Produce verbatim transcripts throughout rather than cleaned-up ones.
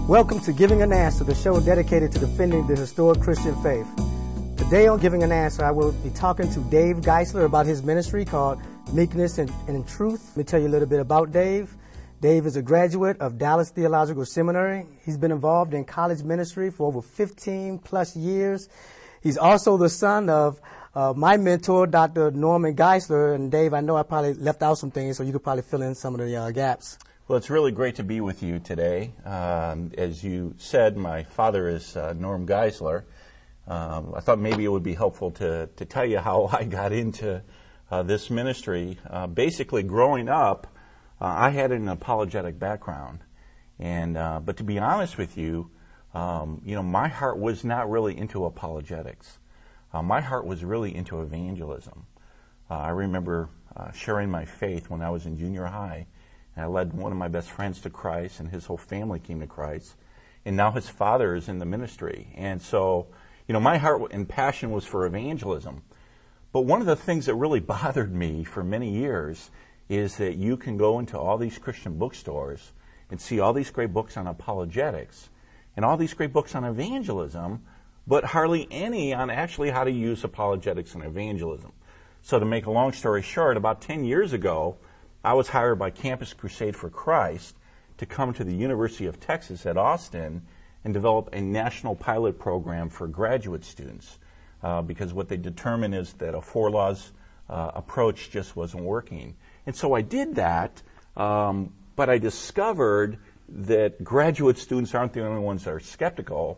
Welcome to Giving an Answer, the show dedicated to defending the historic Christian faith. Today on Giving an Answer, I will be talking to Dave Geisler about his ministry called Meekness and, and Truth. Let me tell you a little bit about Dave. Dave is a graduate of Dallas Theological Seminary. He's been involved in college ministry for over fifteen plus years. He's also the son of uh, my mentor, Doctor Norman Geisler. And Dave, I know I probably left out some things, so you could probably fill in some of the uh, gaps. Well, it's really great to be with you today. Um, as you said, my father is uh, Norm Geisler. Um, I thought maybe it would be helpful to, to tell you how I got into uh, this ministry. Uh, basically, growing up, uh, I had an apologetic background. and uh, But to be honest with you, um, you know, my heart was not really into apologetics. Uh, my heart was really into evangelism. Uh, I remember uh, sharing my faith when I was in junior high. And I led one of my best friends to Christ, and his whole family came to Christ. And now his father is in the ministry. And so, you know, my heart and passion was for evangelism. But one of the things that really bothered me for many years is that you can go into all these Christian bookstores and see all these great books on apologetics and all these great books on evangelism, but hardly any on actually how to use apologetics and evangelism. So to make a long story short, about ten years ago, I was hired by Campus Crusade for Christ to come to the University of Texas at Austin and develop a national pilot program for graduate students uh, because what they determined is that a four laws uh, approach just wasn't working. And so I did that, um, but I discovered that graduate students aren't the only ones that are skeptical.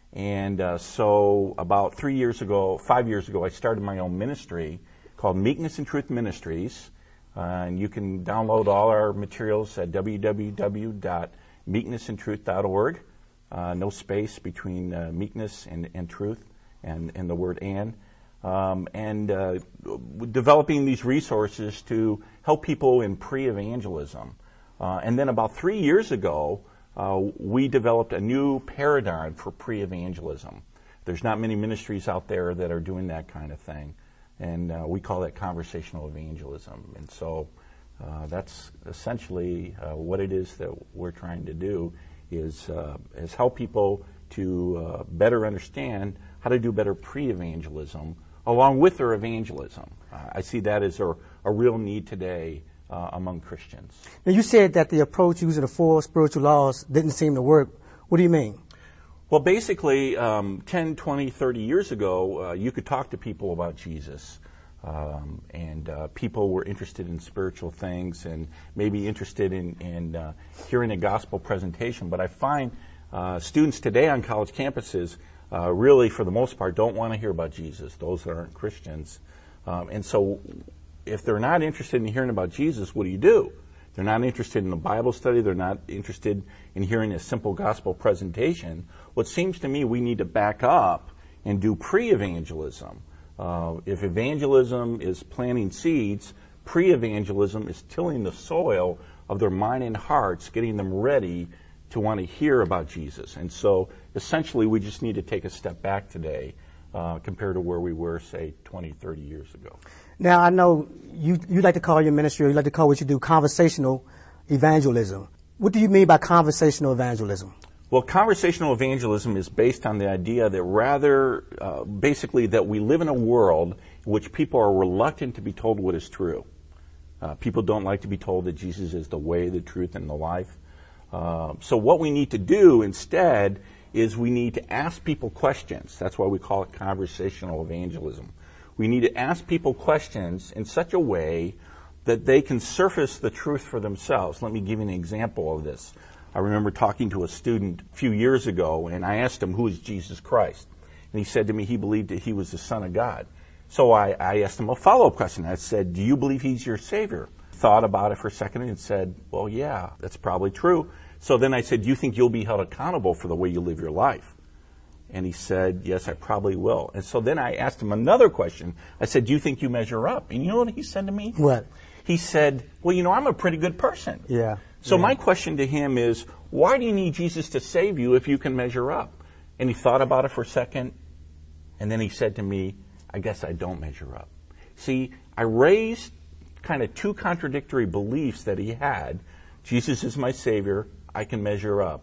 And uh, so about three years ago, five years ago, I started my own ministry called Meekness and Truth Ministries. Uh, and you can download all our materials at w w w dot meekness and truth dot org. Uh, no space between uh, meekness and, and truth and, and the word and. Um, and uh, developing these resources to help people in pre-evangelism. Uh, and then about three years ago, uh, we developed a new paradigm for pre-evangelism. There's not many ministries out there that are doing that kind of thing. And uh, we call that conversational evangelism. And so uh, that's essentially uh, what it is that we're trying to do is, uh, is help people to uh, better understand how to do better pre-evangelism along with their evangelism. Uh, I see that as a, a real need today uh, among Christians. Now, you said that the approach using the four spiritual laws didn't seem to work. What do you mean? Well, basically, um, ten, twenty, thirty years ago, uh, you could talk to people about Jesus, um, and uh, people were interested in spiritual things and maybe interested in, in uh, hearing a gospel presentation. But I find uh, students today on college campuses uh, really, for the most part, don't want to hear about Jesus, those that aren't Christians. Um, and so if they're not interested in hearing about Jesus, what do you do? They're not interested in a Bible study. They're not interested in hearing a simple gospel presentation. What seems to me we need to back up and do pre-evangelism. Uh, if evangelism is planting seeds, pre-evangelism is tilling the soil of their mind and hearts, getting them ready to want to hear about Jesus. And so essentially we just need to take a step back today uh, compared to where we were, say, twenty, thirty years ago. Now, I know you, you like to call your ministry, or you like to call what you do, conversational evangelism. What do you mean by conversational evangelism? Well, conversational evangelism is based on the idea that rather, uh, basically, that we live in a world in which people are reluctant to be told what is true. Uh, people don't like to be told that Jesus is the way, the truth, and the life. Uh, so what we need to do instead is we need to ask people questions. That's why we call it conversational evangelism. We need to ask people questions in such a way that they can surface the truth for themselves. Let me give you an example of this. I remember talking to a student a few years ago, and I asked him, who is Jesus Christ? And he said to me he believed that he was the Son of God. So I, I asked him a follow-up question. I said, do you believe he's your Savior? Thought about it for a second and said, well, yeah, that's probably true. So then I said, do you think you'll be held accountable for the way you live your life? And he said, yes, I probably will. And so then I asked him another question. I said, do you think you measure up? And you know what he said to me? What? He said, well, you know, I'm a pretty good person. Yeah. So yeah. my question to him is, why do you need Jesus to save you if you can measure up? And he thought about it for a second, and then he said to me, I guess I don't measure up. See, I raised kind of two contradictory beliefs that he had. Jesus is my Savior. I can measure up.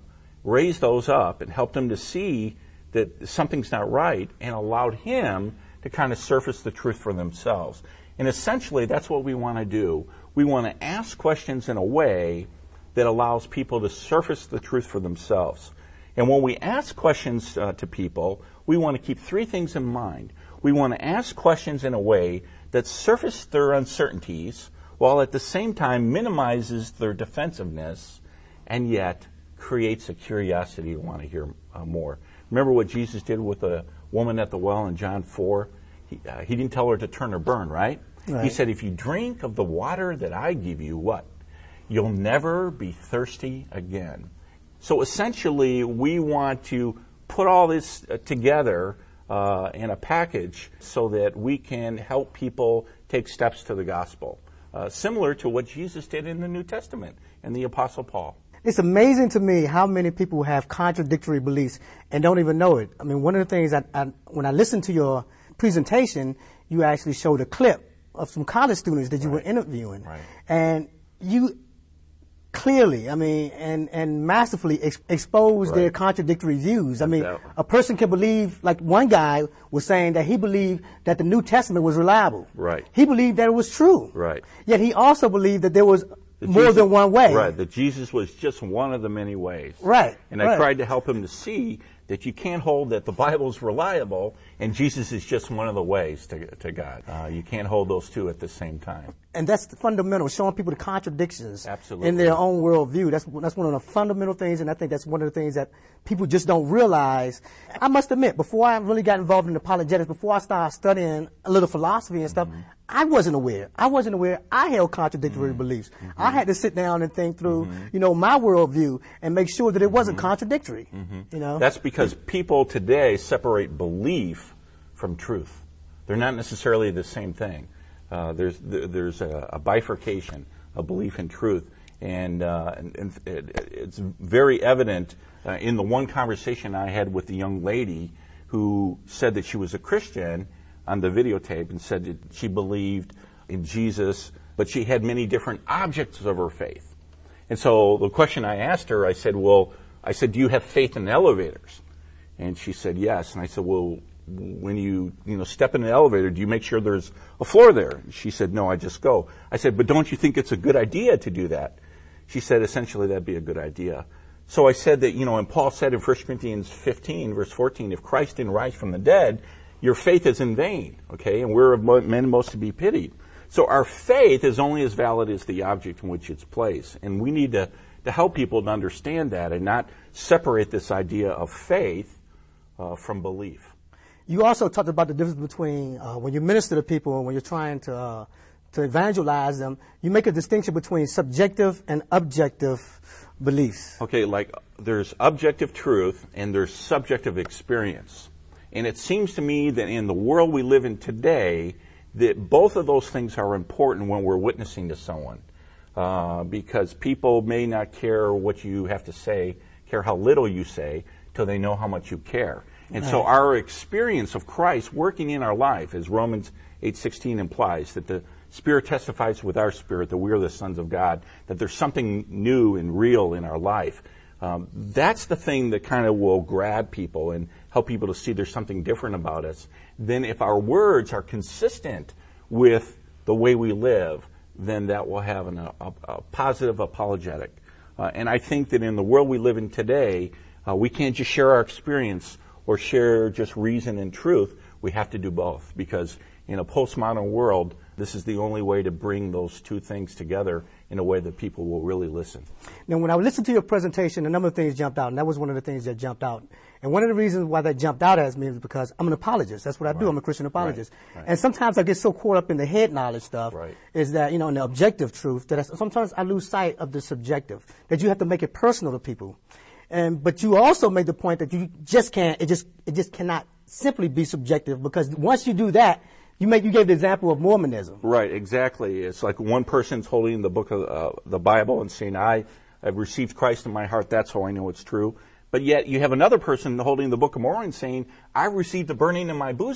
raised those up and helped them to see that something's not right, and allowed him to kind of surface the truth for themselves. And essentially, that's what we want to do. We want to ask questions in a way that allows people to surface the truth for themselves. And when we ask questions uh, to people, we want to keep three things in mind. We want to ask questions in a way that surface their uncertainties, while at the same time minimizes their defensiveness, and yet creates a curiosity to want to hear uh, more. Remember what Jesus did with the woman at the well in John four? He, uh, he didn't tell her to turn or burn, right? right? He said, if you drink of the water that I give you, what? You'll never be thirsty again. So essentially, we want to put all this uh, together uh, in a package so that we can help people take steps to the gospel, uh, similar to what Jesus did in the New Testament and the Apostle Paul. It's amazing to me how many people have contradictory beliefs and don't even know it. I mean, one of the things, I, I, when I listened to your presentation, you actually showed a clip of some college students that you right. were interviewing. Right. And you clearly, I mean, and, and massively ex- exposed right. their contradictory views. I mean, that. a person can believe, like one guy was saying that he believed that the New Testament was reliable. Right. He believed that it was true. Right. Yet he also believed that there was That more Jesus, than one way. Right, that Jesus was just one of the many ways. Right. And I right. tried to help him to see that you can't hold that the Bible's reliable and Jesus is just one of the ways to, to God. Uh, you can't hold those two at the same time. And that's the fundamental, showing people the contradictions Absolutely. in their own worldview. That's that's one of the fundamental things, and I think that's one of the things that people just don't realize. I must admit, before I really got involved in apologetics, before I started studying a little philosophy and stuff, mm-hmm. I wasn't aware. I wasn't aware I held contradictory mm-hmm. beliefs. Mm-hmm. I had to sit down and think through, mm-hmm. you know, my worldview and make sure that it wasn't mm-hmm. contradictory. Mm-hmm. You know, that's because people today separate belief from truth. They're not necessarily the same thing. Uh, there's there's a, a bifurcation of belief and truth, and, uh, and, and it, it's very evident uh, in the one conversation I had with the young lady who said that she was a Christian on the videotape and said that she believed in Jesus, but she had many different objects of her faith. And so the question I asked her, I said, well, I said, do you have faith in elevators? And she said, yes. And I said, well, when you, you know, step in an elevator, do you make sure there's a floor there? And she said, no, I just go. I said, but don't you think it's a good idea to do that? She said, essentially, that'd be a good idea. So I said that, you know, and Paul said in First Corinthians fifteen, verse fourteen, if Christ didn't rise from the dead, your faith is in vain, okay? And we're men most to be pitied. So our faith is only as valid as the object in which it's placed. And we need to, to help people to understand that and not separate this idea of faith uh, from belief. You also talked about the difference between uh, when you minister to people and when you're trying to uh, to evangelize them, you make a distinction between subjective and objective beliefs. Okay, like there's objective truth and there's subjective experience. And it seems to me that in the world we live in today, that both of those things are important when we're witnessing to someone. Uh, because people may not care what you have to say, care how little you say, till they know how much you care. And right. so our experience of Christ working in our life, as Romans eight sixteen implies, that the Spirit testifies with our spirit that we are the sons of God, that there's something new and real in our life. Um, that's the thing that kind of will grab people and help people to see there's something different about us. Then if our words are consistent with the way we live, then that will have an, a, a positive apologetic. Uh, and I think that in the world we live in today, uh, we can't just share our experience or share just reason and truth. We have to do both, because in a postmodern world, this is the only way to bring those two things together in a way that people will really listen. Now, when I listened to your presentation, a number of things jumped out, and that was one of the things that jumped out. And one of the reasons why that jumped out at me is because I'm an apologist. That's what I right. do. I'm a Christian apologist. Right. Right. And sometimes I get so caught up in the head knowledge stuff, right. is that, you know, in the objective truth, that I, sometimes I lose sight of the subjective, that you have to make it personal to people. And but you also made the point that you just can't, it just it just cannot simply be subjective, because once you do that, you make you gave the example of Mormonism. Right, exactly. It's like one person's holding the book of uh, the Bible and saying, I have received Christ in my heart, that's how I know it's true. But yet you have another person holding the Book of Mormon saying, I received the burning in my bosom,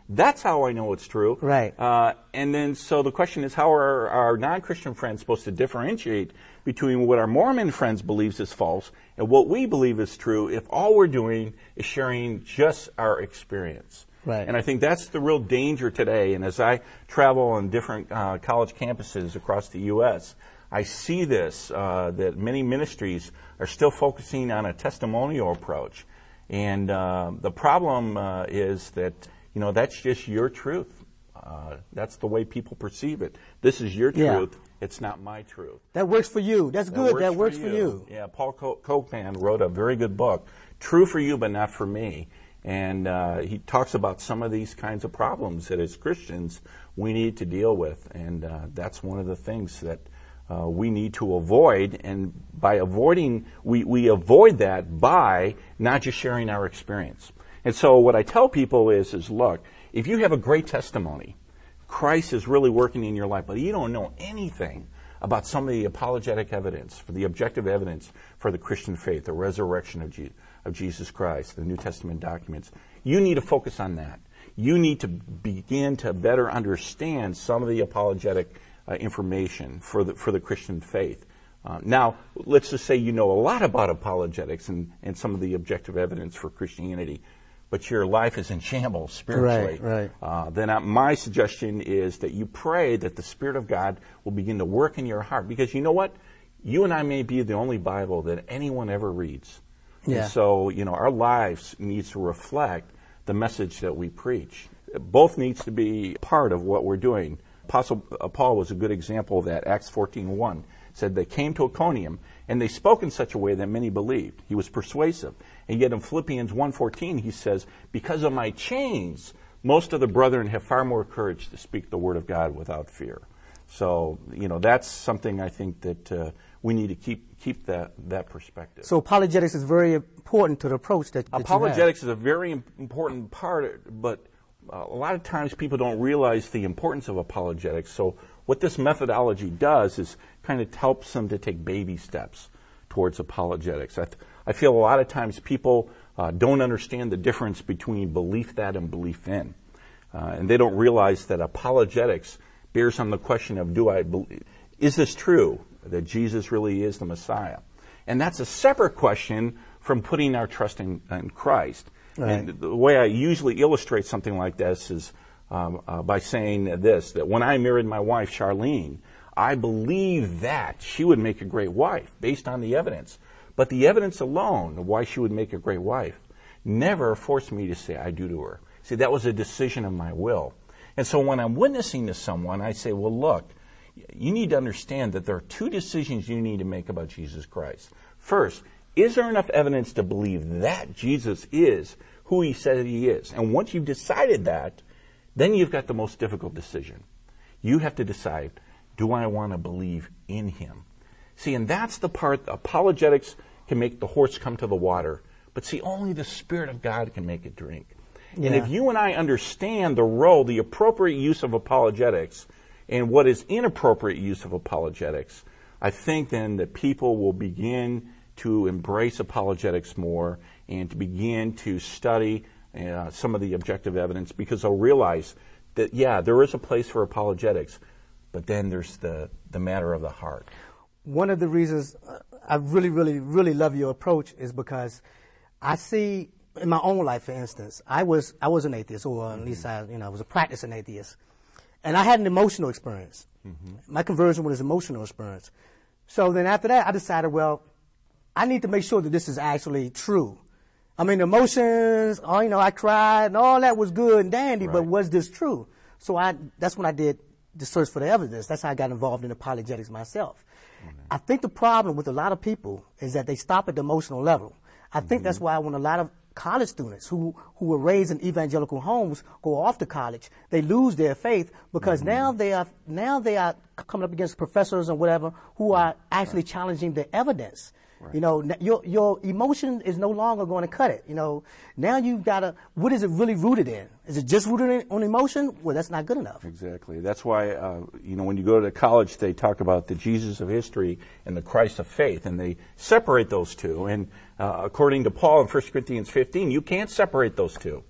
That's how I know it's true. Right. Uh, and then, so the question is, how are our non-Christian friends supposed to differentiate between what our Mormon friends believes is false and what we believe is true if all we're doing is sharing just our experience? Right. And I think that's the real danger today. And as I travel on different uh, college campuses across the U S, I see this, uh, that many ministries are still focusing on a testimonial approach. And uh, the problem uh, is that, you know, that's just your truth. Uh, that's the way people perceive it. This is your truth. Yeah. It's not my truth. That works for you. That's good. That works, that works for, for, you. you. Yeah, Paul Copan wrote a very good book, True for You but Not for Me. And uh, he talks about some of these kinds of problems that as Christians we need to deal with. And uh, that's one of the things that uh, we need to avoid. And by avoiding, we, we avoid that by not just sharing our experience. And so what I tell people is, is look, if you have a great testimony, Christ is really working in your life, but you don't know anything about some of the apologetic evidence, for the objective evidence for the Christian faith, the resurrection of, Je- of Jesus Christ, the New Testament documents, you need to focus on that. You need to begin to better understand some of the apologetic uh, information for the, for the Christian faith. Uh, now, let's just say you know a lot about apologetics and, and some of the objective evidence for Christianity, but your life is in shambles spiritually. Right, right. Uh, then uh, my suggestion is that you pray that the Spirit of God will begin to work in your heart. Because you know what? You and I may be the only Bible that anyone ever reads. Yeah. And so, you know, our lives needs to reflect the message that we preach. Both needs to be part of what we're doing. Apostle Paul was a good example of that. Acts fourteen one said they came to Iconium and they spoke in such a way that many believed. He was persuasive. And yet in Philippians one fourteen he says, because of my chains, most of the brethren have far more courage to speak the word of God without fear. So, you know, that's something I think that uh, we need to keep keep that, that perspective. So apologetics is very important to the approach that, that Apologetics you is a very important part, but uh, a lot of times people don't realize the importance of apologetics. So what this methodology does is kind of helps them to take baby steps towards apologetics. I, th- I feel a lot of times people uh, don't understand the difference between belief that and belief in. Uh, and they don't realize that apologetics bears on the question of, do I believe, is this true, that Jesus really is the Messiah? And that's a separate question from putting our trust in, in Christ. Right. And the way I usually illustrate something like this is um, uh, by saying this, that when I married my wife, Charlene, I believed that she would make a great wife based on the evidence. But the evidence alone of why she would make a great wife never forced me to say I do to her. See, that was a decision of my will. And so when I'm witnessing to someone, I say, well, look, you need to understand that there are two decisions you need to make about Jesus Christ. First, is there enough evidence to believe that Jesus is who he said he is? And once you've decided that, then you've got the most difficult decision. You have to decide, do I want to believe in him? See, and that's the part, apologetics can make the horse come to the water, but see, only the Spirit of God can make it drink. Yeah. And if you and I understand the role, the appropriate use of apologetics, and what is inappropriate use of apologetics, I think then that people will begin to embrace apologetics more and to begin to study uh, some of the objective evidence, because they'll realize that, yeah, there is a place for apologetics, but then there's the, the matter of the heart. One of the reasons I really, really, really love your approach is because I see in my own life, for instance, I was I was an atheist, or at least I, you know, I was a practicing atheist, and I had an emotional experience. Mm-hmm. My conversion was an emotional experience. So then after that, I decided, well, I need to make sure that this is actually true. I mean, emotions, oh, you know, I cried, and all that was good and dandy, right. But was this true? So I that's when I did the search for the evidence. That's how I got involved in apologetics myself. Mm-hmm. I think the problem with a lot of people is that they stop at the emotional level. I think mm-hmm. that's why when a lot of college students who, who were raised in evangelical homes go off to college, they lose their faith because mm-hmm. now they are now they are coming up against professors and whatever who are actually right. challenging the evidence. Right. You know, your your emotion is no longer going to cut it. You know, now you've got to, what is it really rooted in? Is it just rooted in, on emotion? Well, that's not good enough. Exactly. That's why, uh, you know, when you go to college, they talk about the Jesus of history and the Christ of faith, and they separate those two. And uh, according to Paul in First Corinthians fifteen, you can't separate those two,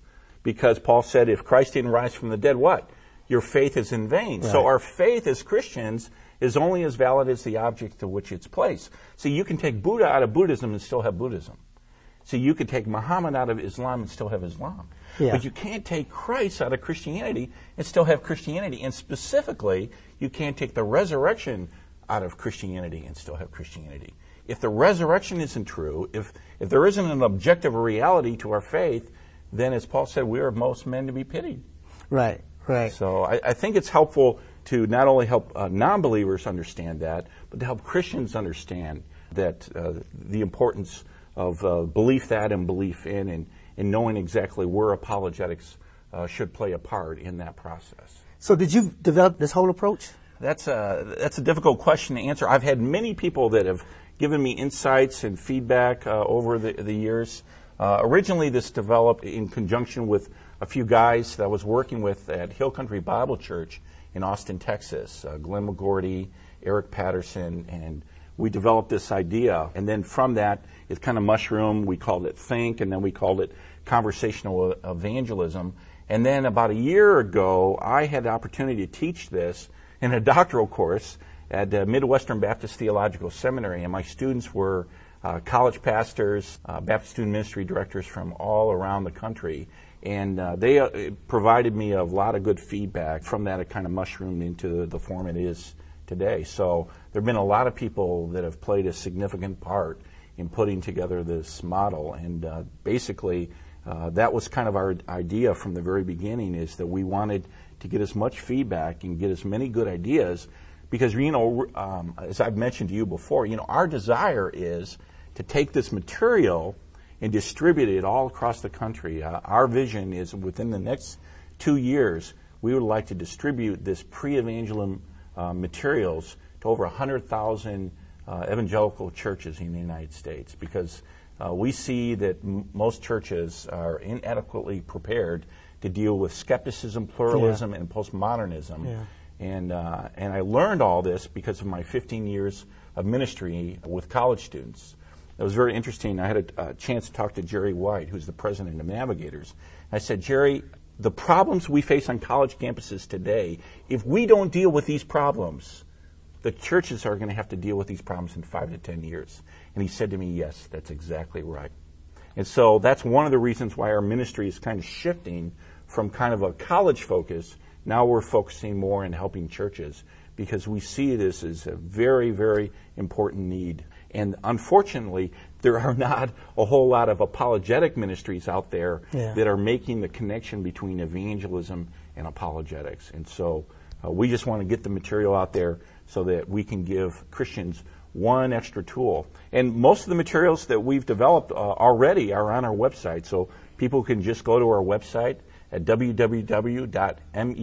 because Paul said, if Christ didn't rise from the dead, what? Your faith is in vain. Right. So our faith as Christians is only as valid as the object to which it's placed. So you can take Buddha out of Buddhism and still have Buddhism. So you could take Muhammad out of Islam and still have Islam. Yeah. But you can't take Christ out of Christianity and still have Christianity. And specifically, you can't take the resurrection out of Christianity and still have Christianity. If the resurrection isn't true, if, if there isn't an objective reality to our faith, then as Paul said, we are most men to be pitied. Right, right. So I, I think it's helpful to not only help uh, non-believers understand that, but to help Christians understand that uh, the importance of uh, belief that and belief in, and, and knowing exactly where apologetics uh, should play a part in that process. So did you develop this whole approach? That's a, that's a difficult question to answer. I've had many people that have given me insights and feedback uh, over the, the years. Uh, originally, this developed in conjunction with a few guys that I was working with at Hill Country Bible Church in Austin, Texas, uh, Glenn McGordy, Eric Patterson, and we developed this idea. And then from that, it kind of mushroomed. We called it Think, and then we called it Conversational Evangelism. And then about a year ago, I had the opportunity to teach this in a doctoral course at uh, Midwestern Baptist Theological Seminary, and my students were uh, college pastors, uh, Baptist student ministry directors from all around the country, and uh, they uh, provided me a lot of good feedback. From that, it kind of mushroomed into the form it is today. So there have been a lot of people that have played a significant part in putting together this model, and uh, basically uh, that was kind of our idea from the very beginning, is that we wanted to get as much feedback and get as many good ideas. Because, you know, um, as I've mentioned to you before, you know, our desire is to take this material and distribute it all across the country. Uh, our vision is within the next two years, we would like to distribute this pre-evangelium uh, materials to over one hundred thousand uh, evangelical churches in the United States, because uh, we see that m- most churches are inadequately prepared to deal with skepticism, pluralism, yeah. and postmodernism. Yeah. And uh, and I learned all this because of my fifteen years of ministry with college students. It was very interesting. I had a, a chance to talk to Jerry White, who's the president of Navigators. I said, Jerry, the problems we face on college campuses today, if we don't deal with these problems, the churches are going to have to deal with these problems in five to ten years. And he said to me, yes, that's exactly right. And so that's one of the reasons why our ministry is kind of shifting from kind of a college focus. Now we're focusing more on helping churches, because we see this as a very, very important need. And unfortunately, there are not a whole lot of apologetic ministries out there yeah. that are making the connection between evangelism and apologetics. And so uh, we just want to get the material out there so that we can give Christians one extra tool. And most of the materials that we've developed uh, already are on our website, so people can just go to our website at w w w dot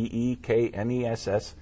meeknessandtruth,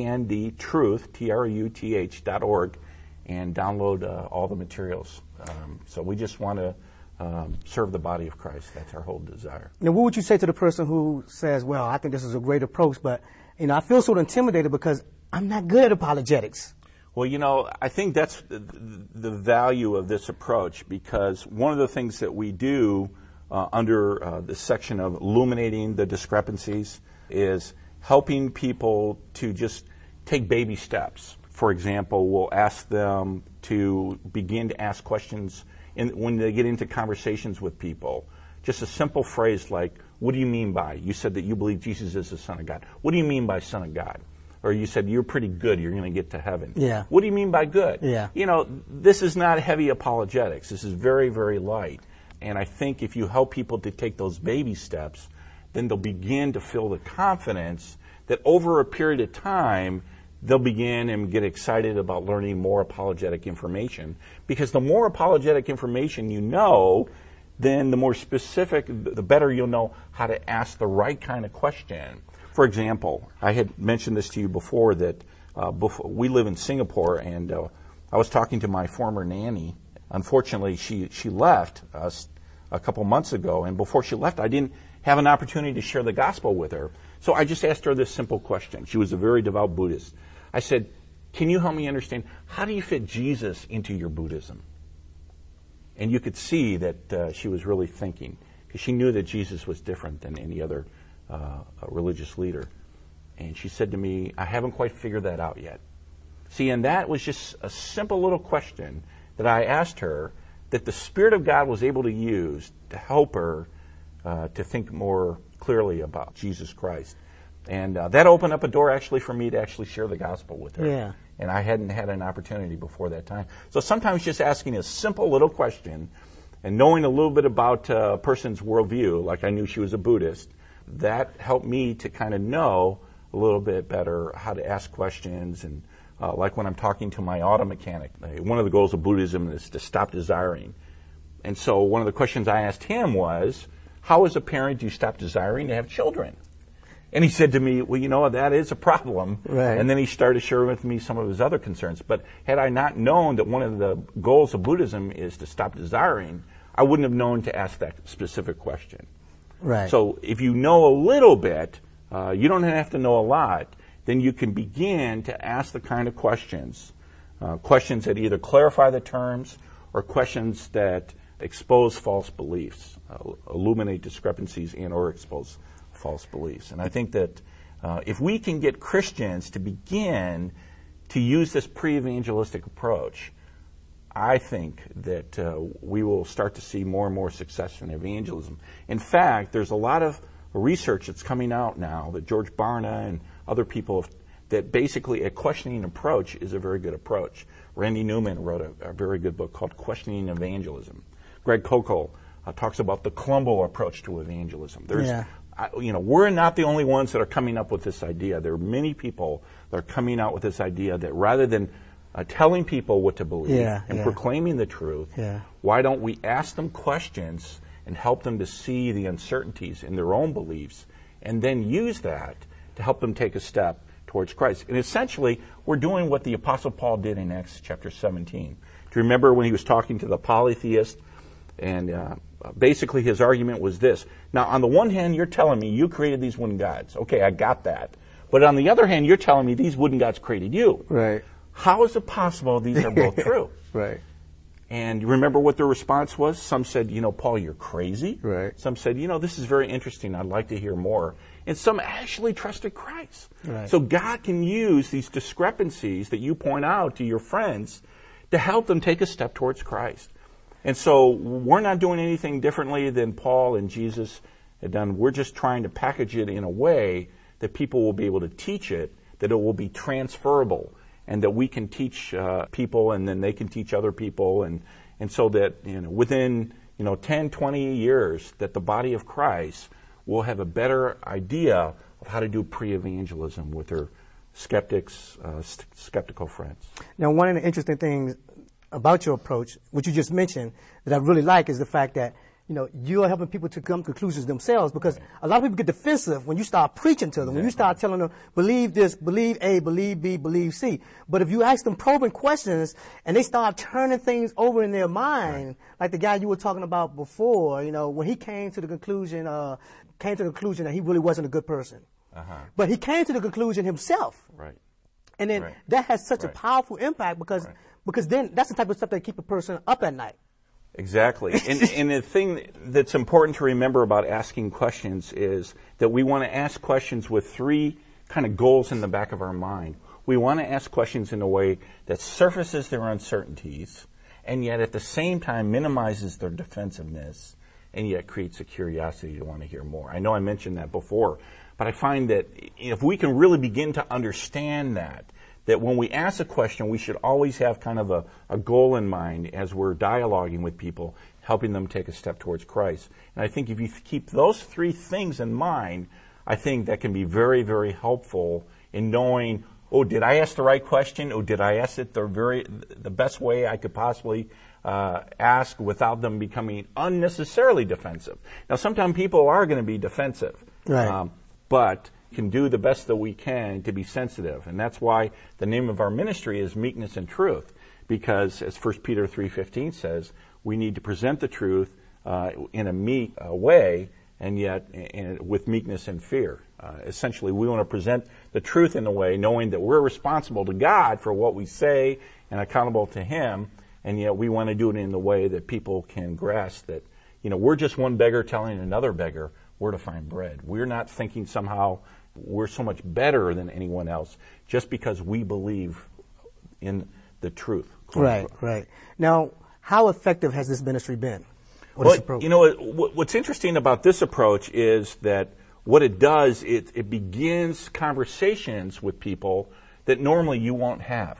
T R U T H dot org, and download uh, all the materials. Um, so we just want to um, serve the body of Christ. That's our whole desire. Now, what would you say to the person who says, well, I think this is a great approach, but you know, I feel so intimidated because I'm not good at apologetics? Well, you know, I think that's the, the value of this approach, because one of the things that we do Uh, under uh, the section of illuminating the discrepancies is helping people to just take baby steps. For example, we'll ask them to begin to ask questions in, when they get into conversations with people. Just a simple phrase like, what do you mean by, you said that you believe Jesus is the Son of God. What do you mean by Son of God? Or you said you're pretty good, you're going to get to heaven. Yeah. What do you mean by good? Yeah. You know, this is not heavy apologetics. This is very, very light. And I think if you help people to take those baby steps, then they'll begin to feel the confidence that over a period of time, they'll begin and get excited about learning more apologetic information. Because the more apologetic information you know, then the more specific, the better you'll know how to ask the right kind of question. For example, I had mentioned this to you before that uh, before, we live in Singapore, and uh, I was talking to my former nanny. Unfortunately, she, she left us a couple months ago, and before she left, I didn't have an opportunity to share the gospel with her. So I just asked her this simple question. She was a very devout Buddhist. I said, can you help me understand, how do you fit Jesus into your Buddhism? And you could see that uh, she was really thinking. because she knew that Jesus was different than any other uh, religious leader. And she said to me, I haven't quite figured that out yet. See, and that was just a simple little question that I asked her that the Spirit of God was able to use to help her uh, to think more clearly about Jesus Christ. And uh, that opened up a door actually for me to actually share the gospel with her. Yeah. And I hadn't had an opportunity before that time. So sometimes just asking a simple little question and knowing a little bit about a person's worldview, like I knew she was a Buddhist, that helped me to kind of know a little bit better how to ask questions. And uh, like when I'm talking to my auto mechanic, one of the goals of Buddhism is to stop desiring. And so one of the questions I asked him was, how as a parent do you stop desiring to have children? And he said to me, well, you know, that is a problem. Right. And then he started sharing with me some of his other concerns. But had I not known that one of the goals of Buddhism is to stop desiring, I wouldn't have known to ask that specific question. Right. So if you know a little bit, uh, you don't have to know a lot, then you can begin to ask the kind of questions, uh, questions that either clarify the terms or questions that expose false beliefs, uh, illuminate discrepancies and or expose false beliefs. And I think that uh, if we can get Christians to begin to use this pre-evangelistic approach, I think that uh, we will start to see more and more success in evangelism. In fact, there's a lot of research that's coming out now that George Barna and other people have, that basically a questioning approach is a very good approach. Randy Newman wrote a, a very good book called Questioning Evangelism. Greg Koukl uh, talks about the Columbo approach to evangelism. There's Yeah. I, you know, we're not the only ones that are coming up with this idea. There are many people that are coming out with this idea that rather than uh, telling people what to believe Yeah, and yeah. proclaiming the truth, Yeah. why don't we ask them questions and help them to see the uncertainties in their own beliefs and then use that to help them take a step towards Christ. And essentially, we're doing what the Apostle Paul did in Acts chapter seventeen. Do you remember when he was talking to the polytheist? And uh, basically his argument was this. Now, on the one hand, you're telling me you created these wooden gods. Okay, I got that. But on the other hand, you're telling me these wooden gods created you. Right. How is it possible these are both true? Right. And you remember what their response was? Some said, you know, Paul, you're crazy. Right. Some said, you know, this is very interesting. I'd like to hear more. And some actually trusted Christ. Right. So God can use these discrepancies that you point out to your friends to help them take a step towards Christ. And so we're not doing anything differently than Paul and Jesus had done. We're just trying to package it in a way that people will be able to teach it, that it will be transferable, and that we can teach uh, people and then they can teach other people. And, and so that, you know, within, you know, ten, twenty years, that the body of Christ will have a better idea of how to do pre-evangelism with their skeptics, uh, st- skeptical friends. Now, one of the interesting things about your approach, which you just mentioned, that I really like is the fact that, you know, you are helping people to come to conclusions themselves, because right. a lot of people get defensive when you start preaching to them, exactly. when you start telling them, believe this, believe A, believe B, believe C. But if you ask them probing questions and they start turning things over in their mind, right. like the guy you were talking about before, you know, when he came to the conclusion, uh, came to the conclusion that he really wasn't a good person. Uh-huh. But he came to the conclusion himself. Right. And then right. that has such right. a powerful impact because right. because then that's the type of stuff that keep a person up at night. Exactly. and, and the thing that's important to remember about asking questions is that we want to ask questions with three kind of goals in the back of our mind. We want to ask questions in a way that surfaces their uncertainties and yet at the same time minimizes their defensiveness and yet creates a curiosity to want to hear more. I know I mentioned that before, but I find that if we can really begin to understand that, that when we ask a question, we should always have kind of a, a goal in mind as we're dialoguing with people, helping them take a step towards Christ. And I think if you keep those three things in mind, I think that can be very, very helpful in knowing, oh, did I ask the right question? Oh, did I ask it the very the best way I could possibly uh, ask without them becoming unnecessarily defensive? Now, sometimes people are going to be defensive. Right. Um, but can do the best that we can to be sensitive. And that's why the name of our ministry is Meekness and Truth, because as First Peter three fifteen says, we need to present the truth uh, in a meek uh, way, and yet in, with meekness and fear. Uh, essentially, we want to present the truth in a way knowing that we're responsible to God for what we say and accountable to Him, and yet we want to do it in the way that people can grasp that, you know, we're just one beggar telling another beggar where to find bread. We're not thinking somehow we're so much better than anyone else just because we believe in the truth. Right, right. Now, how effective has this ministry been? Or Well, this approach? you know, what- what's interesting about this approach is that what it does, it, it begins conversations with people that normally you won't have.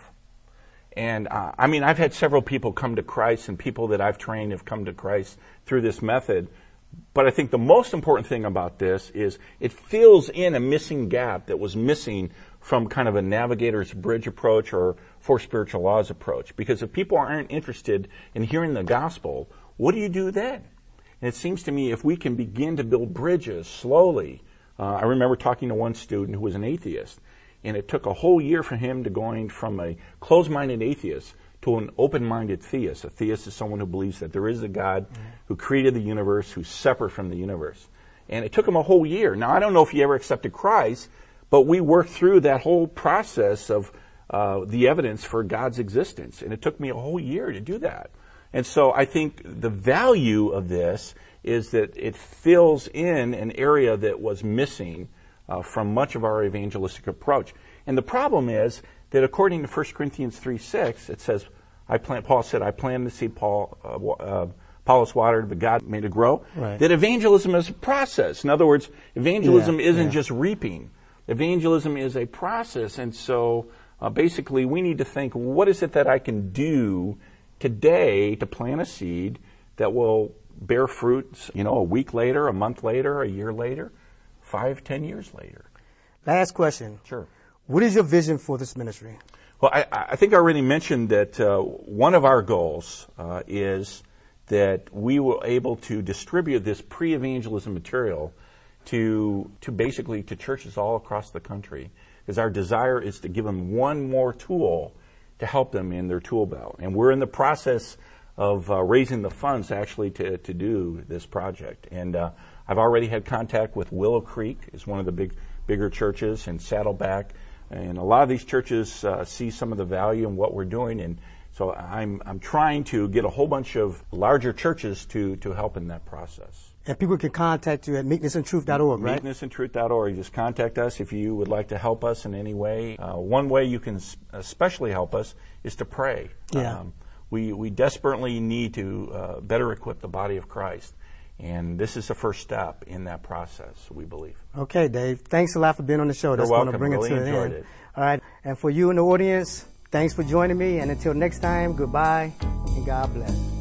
And uh, I mean, I've had several people come to Christ, and people that I've trained have come to Christ through this method. But I think the most important thing about this is it fills in a missing gap that was missing from kind of a navigator's bridge approach or four spiritual laws approach. Because if people aren't interested in hearing the gospel, what do you do then? And it seems to me if we can begin to build bridges slowly. Uh, I remember talking to one student who was an atheist, and it took a whole year for him to going from a closed-minded atheist to an open-minded theist. A theist is someone who believes that there is a God who created the universe, who's separate from the universe. And it took him a whole year. Now, I don't know if he ever accepted Christ, but we worked through that whole process of uh, the evidence for God's existence. And it took me a whole year to do that. And so I think the value of this is that it fills in an area that was missing uh, from much of our evangelistic approach. And the problem is that according to First Corinthians three six, it says, I plant, Paul said, I planted the seed, Paul, uh, uh, Apollos watered, but God made it grow. Right. That evangelism is a process. In other words, evangelism Yeah, isn't yeah. just reaping. Evangelism is a process. And so uh, basically we need to think, what is it that I can do today to plant a seed that will bear fruits, you know, a week later, a month later, a year later, five, ten years later? Last question. Sure. What is your vision for this ministry? Well, I, I think I already mentioned that uh, one of our goals uh, is that we were able to distribute this pre-evangelism material to to basically to churches all across the country, because our desire is to give them one more tool to help them in their tool belt. And we're in the process of uh, raising the funds actually to, to do this project. And uh, I've already had contact with Willow Creek, is one of the big bigger churches, and Saddleback. And a lot of these churches uh, see some of the value in what we're doing, and so I'm I'm trying to get a whole bunch of larger churches to, to help in that process. And people can contact you at meekness and truth dot org, right? meekness and truth dot org. Just contact us if you would like to help us in any way. Uh, one way you can especially help us is to pray. Yeah. Um, we, we desperately need to uh, better equip the body of Christ. And this is the first step in that process, we believe. Okay, Dave. Thanks a lot for being on the show. That's welcome. going to bring Really it to an enjoyed end. it. All right. And for you in the audience, thanks for joining me. And until next time, goodbye and God bless.